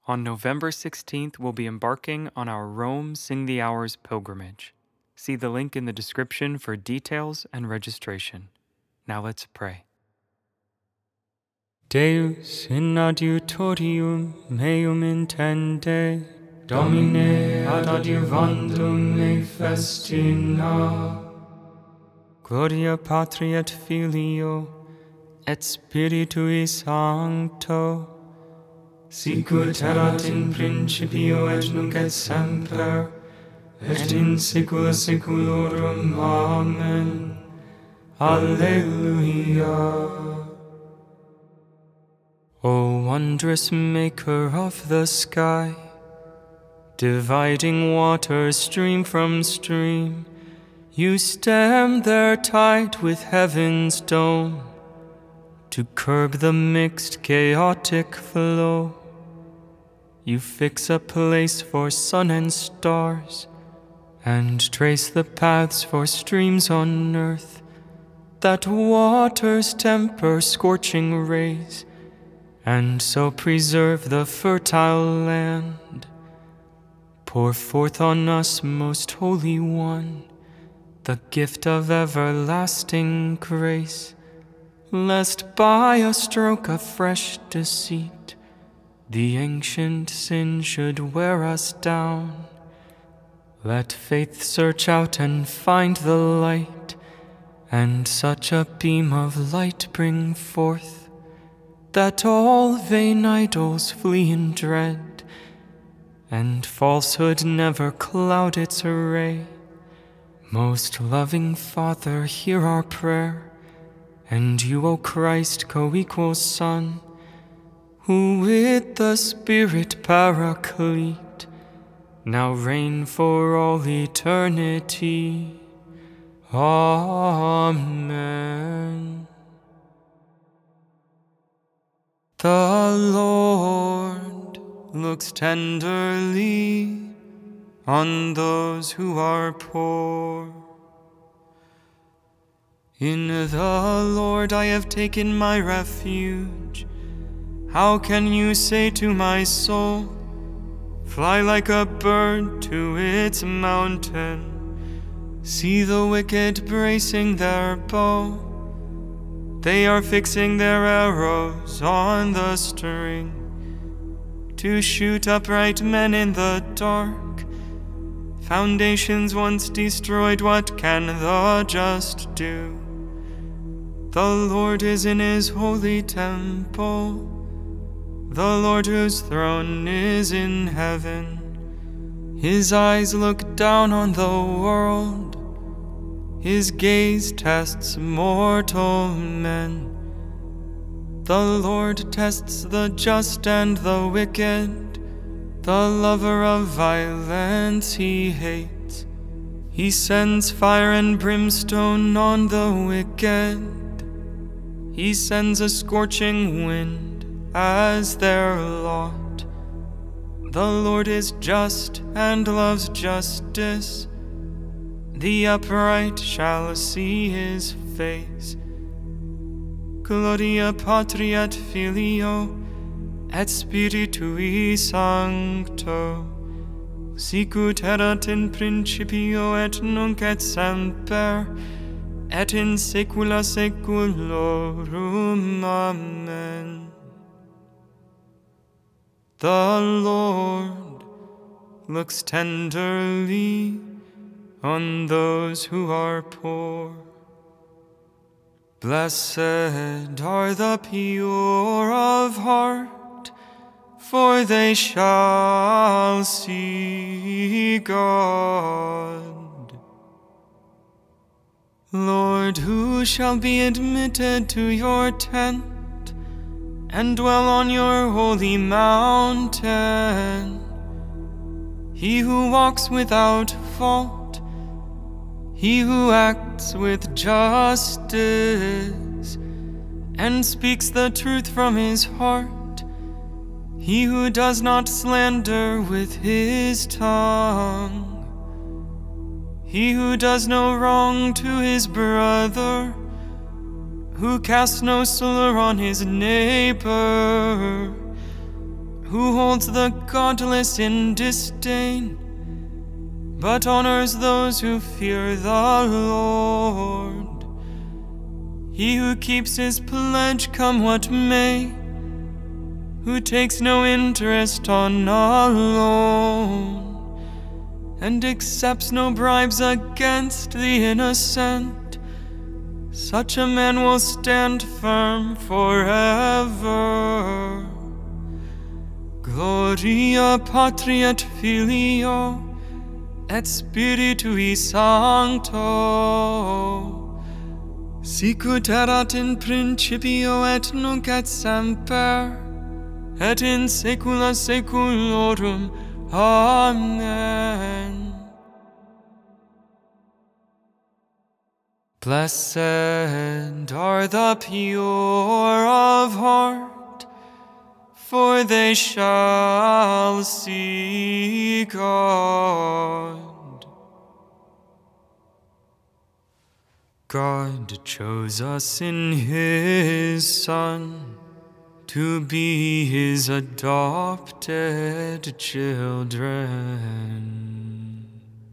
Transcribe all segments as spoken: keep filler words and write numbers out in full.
On November sixteenth, we'll be embarking on our Rome Sing the Hours pilgrimage. See the link in the description for details and registration. Now let's pray. Deus in adiutorium meum intende, Domine ad adiuvandum me festina. Gloria Patri et Filio et Spiritui Sancto, sicut erat in principio et nunc et semper, et in saecula saeculorum. Amen. Alleluia. O wondrous maker of the sky, dividing water stream from stream, you stem their tide with heaven's dome, to curb the mixed chaotic flow. You fix a place for sun and stars, and trace the paths for streams on earth, that waters temper scorching rays, and so preserve the fertile land. Pour forth on us, most holy one, the gift of everlasting grace, lest by a stroke of fresh deceit the ancient sin should wear us down. Let faith search out and find the light, and such a beam of light bring forth, that all vain idols flee in dread, and falsehood never cloud its ray. Most loving Father, hear our prayer, and you, O Christ, co-equal Son, who with the Spirit Paraclete now reign for all eternity. Amen. The Lord looks tenderly on those who are poor. In the Lord I have taken my refuge. How can you say to my soul, fly like a bird to its mountain? See the wicked bracing their bow. They are fixing their arrows on the string, to shoot upright men in the dark. Foundations once destroyed, what can the just do? The Lord is in his holy temple, the Lord whose throne is in heaven. His eyes look down on the world, his gaze tests mortal men. The Lord tests the just and the wicked, the lover of violence he hates. He sends fire and brimstone on the wicked. He sends a scorching wind as their lot. The Lord is just and loves justice. The upright shall see his face. Gloria Patri et Filio et Spiritui Sancto, sicut erat in principio et nunc et semper, et in saecula saeculorum. Amen. The Lord looks tenderly on those who are poor. Blessed are the pure of heart, for they shall see God. Lord, who shall be admitted to your tent and dwell on your holy mountain? He who walks without fault, he who acts with justice and speaks the truth from his heart, he who does not slander with his tongue, he who does no wrong to his brother, who casts no slur on his neighbor, who holds the godless in disdain, but honors those who fear the Lord. He who keeps his pledge come what may, who takes no interest on a loan, and accepts no bribes against the innocent, such a man will stand firm forever. Gloria Patri et Filio et Spiritui Sancto, sicut erat in principio et nunc et semper, et in saecula saeculorum. Amen. Blessed are the pure of heart, for they shall see God. God chose us in His Son to be His adopted children.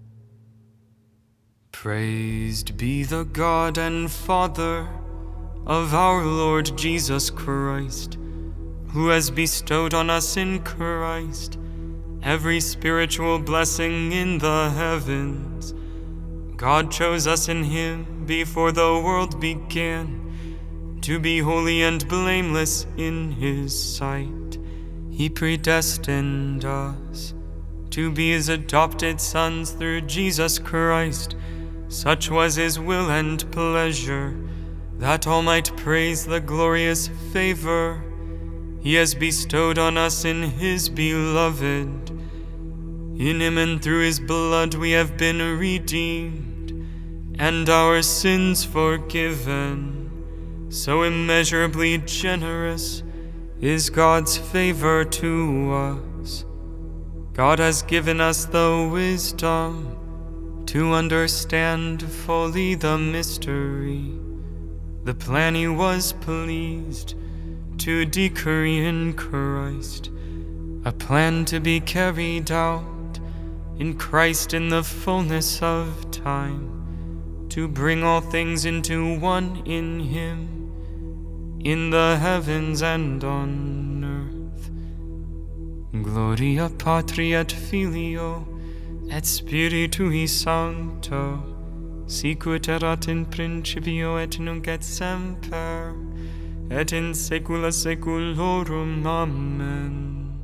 Praised be the God and Father of our Lord Jesus Christ, who has bestowed on us in Christ every spiritual blessing in the heavens. God chose us in Him before the world began, to be holy and blameless in His sight. He predestined us to be His adopted sons through Jesus Christ. Such was His will and pleasure, that all might praise the glorious favor He has bestowed on us in His beloved. In Him and through His blood we have been redeemed, and our sins forgiven. So immeasurably generous is God's favor to us. God has given us the wisdom to understand fully the mystery, the plan He was pleased to decree in Christ, a plan to be carried out in Christ in the fullness of time, to bring all things into one in Him, in the heavens and on earth. Gloria Patri et Filio et Spiritui Sancto, sicut erat in principio et nunc et semper, et in saecula saeculorum. Amen.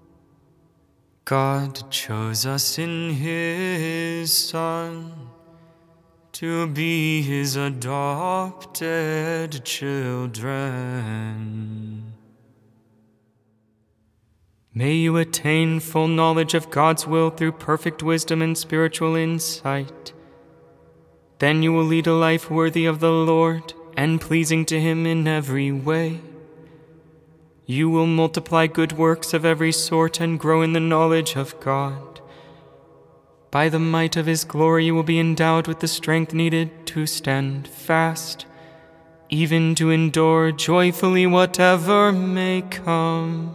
God chose us in His Son to be His adopted children. May you attain full knowledge of God's will through perfect wisdom and spiritual insight. Then you will lead a life worthy of the Lord and pleasing to Him in every way. You will multiply good works of every sort and grow in the knowledge of God. By the might of His glory you will be endowed with the strength needed to stand fast, even to endure joyfully whatever may come.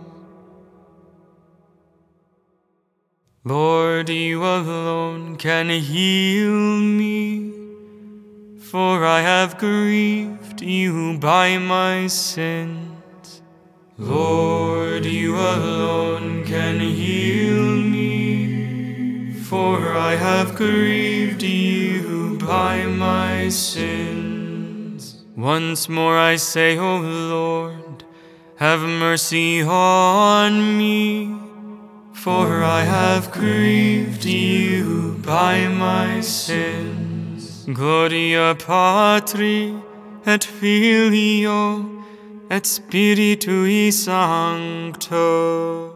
Lord, You alone can heal me, for I have grieved You by my sins. Lord, You alone can heal me, for I have grieved You by my sins. Once more I say, O Lord, have mercy on me, for I have grieved You by my sins. Gloria Patri et Filio et Spiritui Sancto.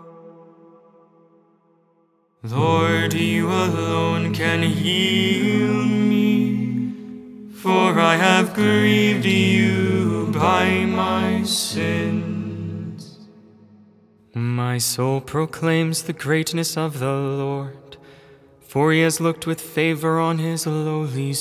Lord, You alone can heal me, for I have grieved You by my sins. My soul proclaims the greatness of the Lord, for He has looked with favor on His lowly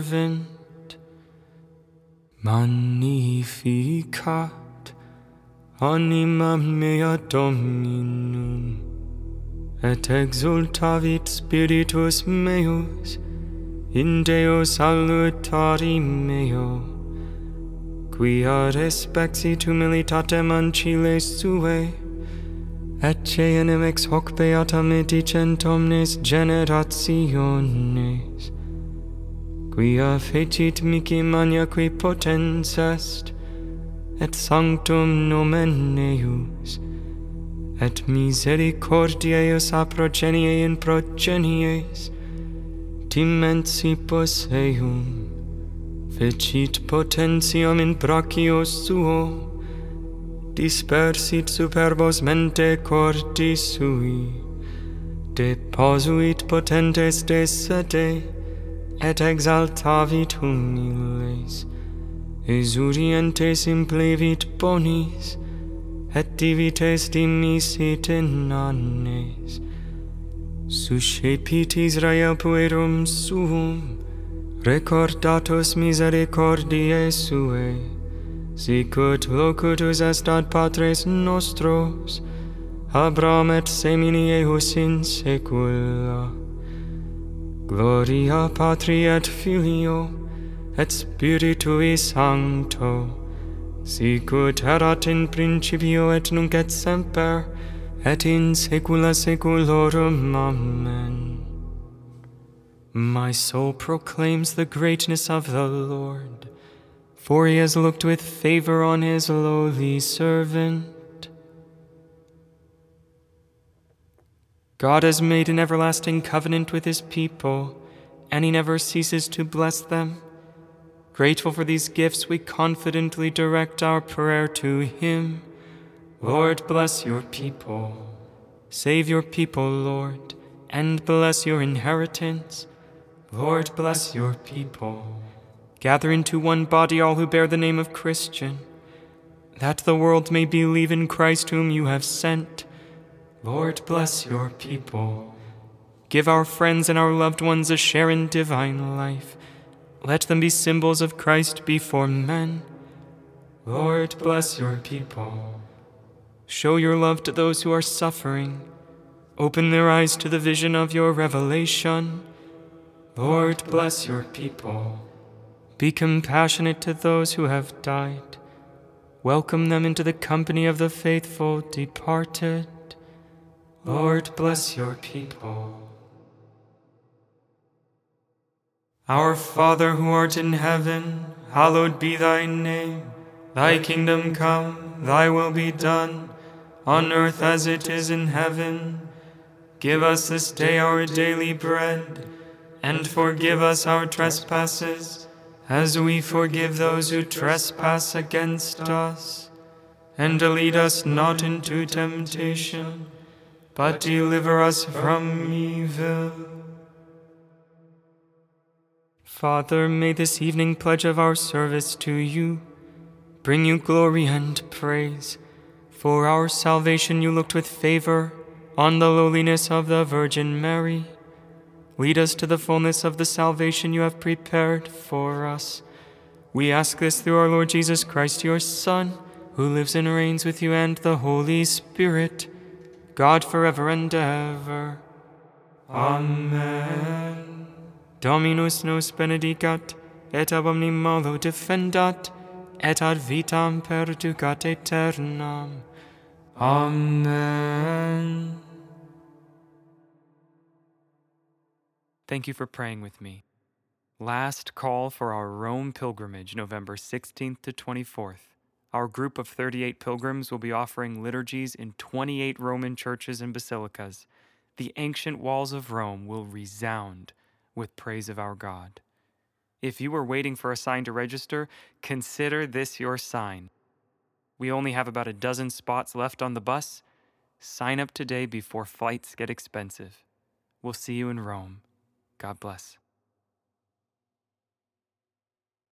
servant. Magnificat Anima mea Dominum, et exultavit spiritus meus in Deo salutari meo, quia respexit humilitatem ancile suae, et ceanem ex hoc beata medicent omnes generationes, quia fecit mihi maniaque potens est, et sanctum nomen eius, et misericordiae eius a progenie in progenies, dimensibus eum, fecit potentiam in brachio suo, dispersit superbos mente cordis sui, deposuit potentes de sede, et exaltavit humiles, exurientes implevit bonis, et divites dimisit in annes. Suscepit Israel puerum suum, recordatus misericordiae suae, sicut locutus est ad patres nostros, Abraham et semini eius in saecula. Gloria Patri et Filio, et Spiritui Sancto, sicut erat in principio et nunc et semper, et in saecula saeculorum. Amen. My soul proclaims the greatness of the Lord, for he has looked with favor on his lowly servant. God has made an everlasting covenant with his people, and he never ceases to bless them. Grateful for these gifts, we confidently direct our prayer to him. Lord, bless your people. Save your people, Lord, and bless your inheritance. Lord, bless your people. Gather into one body all who bear the name of Christian, that the world may believe in Christ whom you have sent. Lord, bless your people. Give our friends and our loved ones a share in divine life. Let them be symbols of Christ before men. Lord, bless your people. Show your love to those who are suffering. Open their eyes to the vision of your revelation. Lord, bless your people. Be compassionate to those who have died. Welcome them into the company of the faithful departed. Lord, bless your people. Our Father who art in heaven, hallowed be thy name. Thy kingdom come, thy will be done, on earth as it is in heaven. Give us this day our daily bread, and forgive us our trespasses, as we forgive those who trespass against us. And lead us not into temptation, but deliver us from evil. Father, may this evening pledge of our service to you bring you glory and praise. For our salvation you looked with favor on the lowliness of the Virgin Mary. Lead us to the fullness of the salvation you have prepared for us. We ask this through our Lord Jesus Christ, your Son, who lives and reigns with you and the Holy Spirit, God forever and ever. Amen. Dominus nos benedicat, et ab omni malo defendat, et ad vitam perducat aeternam. Amen. Thank you for praying with me. Last call for our Rome pilgrimage, November sixteenth to twenty-fourth. Our group of thirty-eight pilgrims will be offering liturgies in twenty-eight Roman churches and basilicas. The ancient walls of Rome will resound with praise of our God. If you are waiting for a sign to register, consider this your sign. We only have about a dozen spots left on the bus. Sign up today before flights get expensive. We'll see you in Rome. God bless.